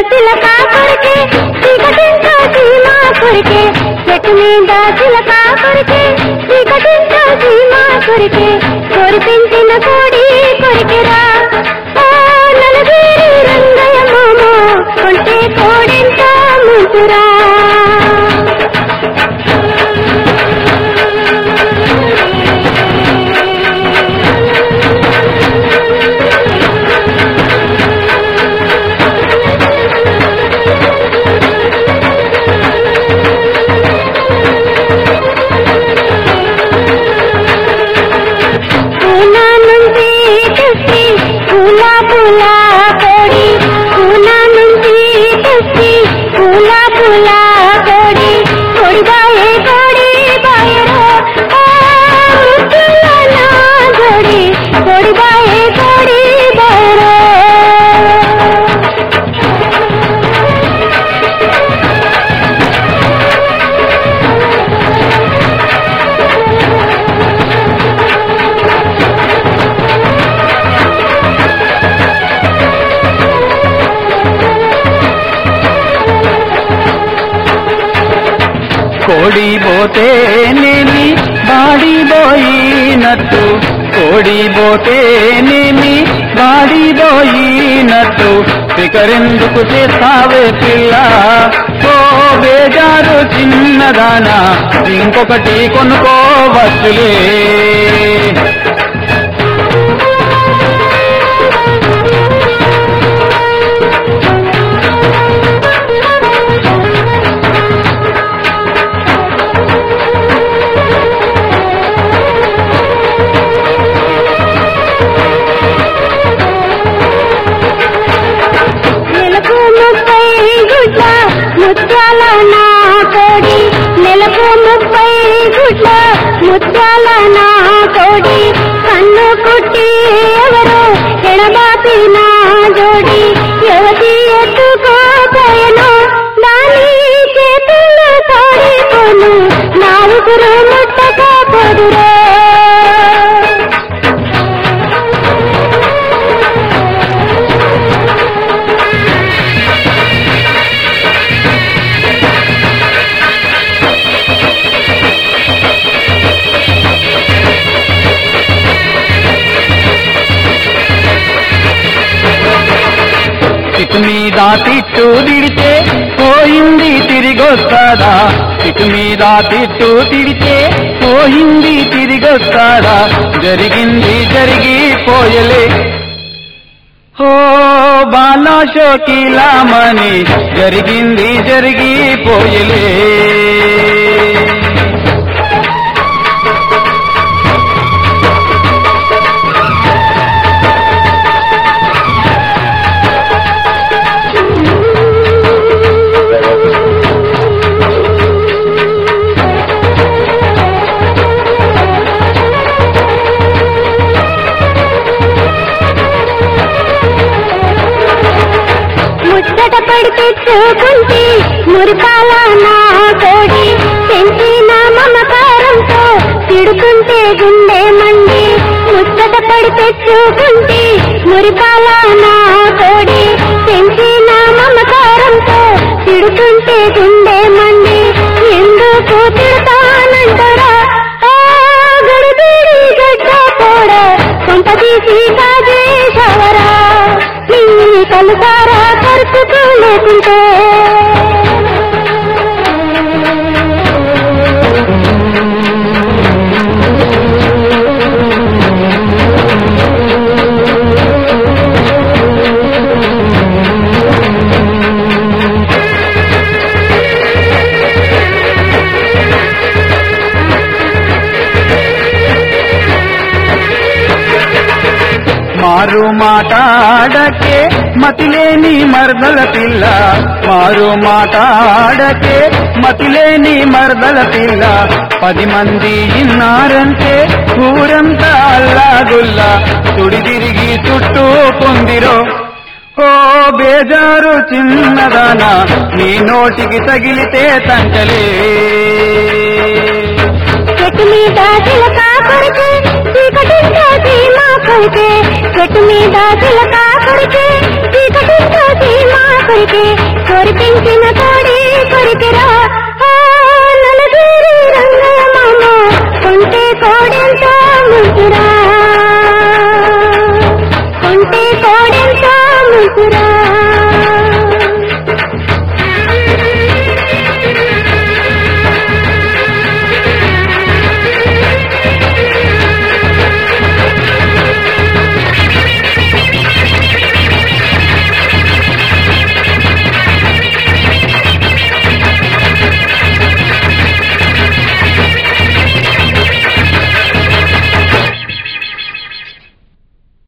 చిలక కొరికే చీకటింట్లో చీమా కొరికే చెట్టు మీద చిలక కొరికే చీకటింట్లో చీమా కొరికే కోరి పెంచిన కోడి కొరికెరా ఓ నలుగురి రంగయ్య మామ కొంటే కోడెంత ముంచురా కోడి పోతేనేమి బాడిపోయినట్టు కోడి పోతేనేమి బాడిపోయినట్టు ఫికరెందుకు చేస్తావే పిల్ల ఓ బేజారు చిన్నదానా ఇంకొకటి కొనుక్కోవచ్చులే ముత్యాల నా కోడి నెలకు 30 గుడ్ల ముత్యాల నా కోడి కన్ను కుట్టి ఎవరో ఎడబాపి నా జోడి ఎవరి ఎత్తుకోపోయను దాని చేతులు తోడిపోను నా ఉగురు ముట్టకపోదురా తిట్టు మీద తిట్టు తిడితే పోయింది తిరిగొస్తాడా తిట్టు మీద తిట్టు తిడితే పోయింది తిరిగొస్తాడా జరిగింది జరిగిపోయలే ఓ బాలా షోకీలామని జరిగింది జరిగిపోయలే ముచ్చటపడి తెచ్చుకుంటే మురిపాల నా కోడి పెంచిన మమకారంతో తిడుతుంటే గుండె మండి ముచ్చటపడి తెచ్చుకుంటే మురిపాల నా కోడి పెంచిన మమకారంతో తిడుతుంటే గుండె మండి ఎందుకు తిడతానంటారా ఆ గడిబిడి గడ్డ పోడ కొంపదీసి కాజేశవరా కలుసారా కరుచుకోలేకుంటే మారు మాటాడకే మతిలేని మర్దల పిల్ల మారు మాటాడకే మతిలేని మర్దల పిల్ల 10 మంది ఇన్నారంటే ఊరంతా అల్లాగుల్లా తుడి తిరిగి చుట్టూ పొందిరో ఓ బేజారు చిన్నదానా నీ నోటికి తగిలితే తంటలే చెట్టు మీద చిలక కొరికే చీకటింట్లో చీమా కొరికే చెట్టు మీద చిలక కొరికే చీకటితో సీమా కొరికే కొరిపించిన కోడి కొరికెరా నలుగురి రంగ మామ కొంటే కోడెంతో ముసురా